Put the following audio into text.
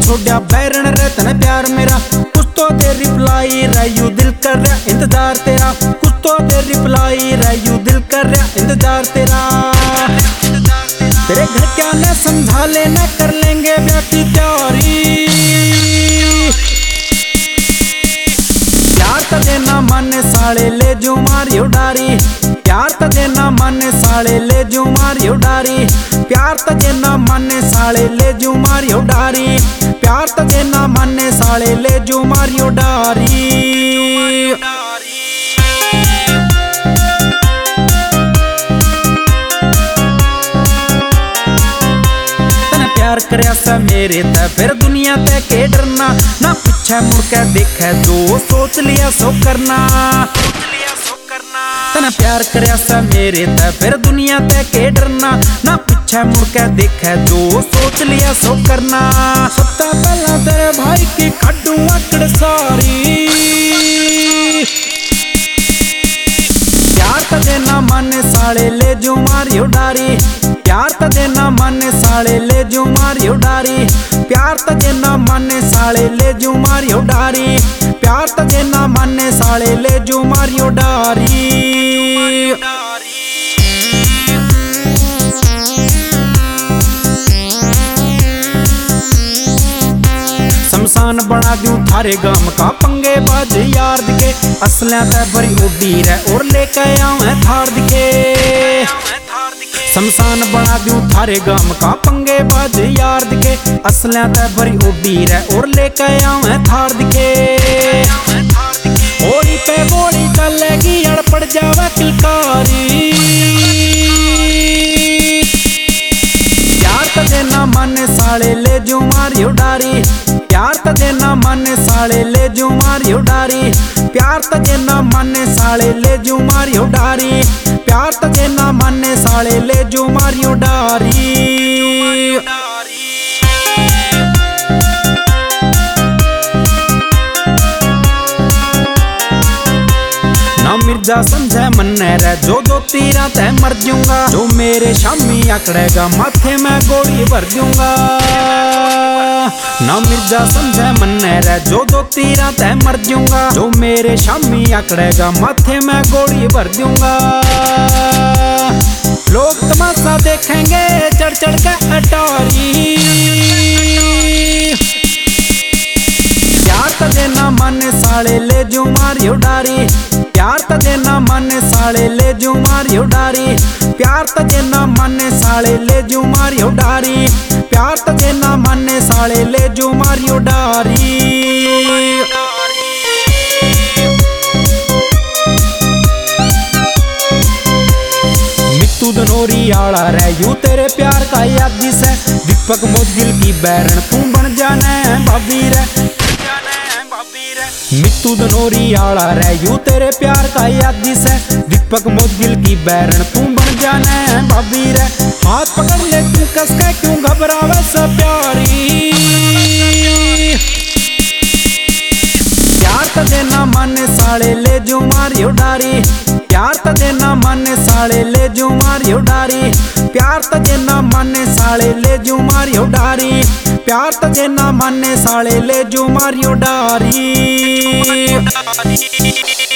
छोड़ा बैरन रहता प्यार मेरा, कुछ तो दे रिप्लाई रहयू दिल कर रहा इंतजार तेरा, कुछ तो दे रिप्लाई रहयू दिल कर रहा इंतजार तेरा। तेरे घर क्या ने समझा लेना, कर लेंगे ब्याह की तैयारी। प्यार तो देना माने साले ले जो मारियो डारी, प्यार तो देना माने साले ले जो मारियो डारी, प्यार तो देना माने साले ले जो मारियो डारी, प्यार तो देना माने साले ले जो मारियो डारी। प्यार करया सा मेरे ते फिर दुनिया ते के डरना, ना पीछे मुड़ के देखे जो सोच लिया सो करना। तने प्यार करया सा मेरे ते फिर दुनिया ते के डरना, ना पीछे मुड़ के देखे जो सोच लिया सो करना। सबसे पहला तेरे भाई की खड्डू आकड़ सारी, प्यार तो देना माने साले ले जो मारियो डारी, प्यार तो देना माने साले ले जो मारियो डारी, प्यार तो देना माने साले ले जो मारियो डारी, प्यार तो देना माने साले ले जो मारियो डारी। शमशान बना दूं थारे गाम का पंगे बाज यार दिखे, असलियां ते भरी उड़ी रह और लेके आऊं थार दिखे। शमशान बना दूं थारे गाम का पंगे बाज यार दिखे, असलियां ते भरी उड़ी रह और लेके आऊं थार दिखे। होली पे गोली चलेगी अड़ पड़ जावे किलकारी, प्यार तो देना माने साले ले जो मारियो डारी, प्यार तो देना माने साले ले जो मारियो डारी, प्यार तो देना माने साले ले जो मारियो डारी, प्यार तो देना माने साले ले जो मारियो डारी। ना मिर्जा समझे मन्ने रे जो दो तीरा तय मर जाऊंगा, जो मेरे शामी आकड़ेगा माथे में गोली भर दूंगा। ना मिर्जा समझे मन्ने रे जो दो तीरा तय मर जाऊंगा, जो मेरे शामी आकड़ेगा माथे में गोली भर दूंगा। लोग तमाशा देखेंगे चढ़ चढ़ के अटारी, प्यार तो देना माने साले ले जो मारियो डारी, प्यार तो देना माने साले ले जो मारियो डारी, प्यार तो देना माने साले ले जो मारियो डारी, प्यार तो देना माने साले ले जो मारियो डारी। मित्तू धनोरी आला रहयू तेरे प्यार का यादी से, दीपक मोदिल की बैरन तू बन जाने भाभी रे। मित्तू धनोरी आला रहयू तेरे प्यार का यादी से, दीपक मोदिल की बैरन तू बन जाने भाभी रे। हाथ पकड़ ले तू कस के क्यों घबरावे सा प्यारी, प्यार तो देना माने साले ले जो मारियो डारी, प्यार तो देना माने साले ले जो मारियो डारी, प्यार तो देना माने साले ले जो मारियो डारी, प्यार तो देना माने साले ले जो मारियो डारी।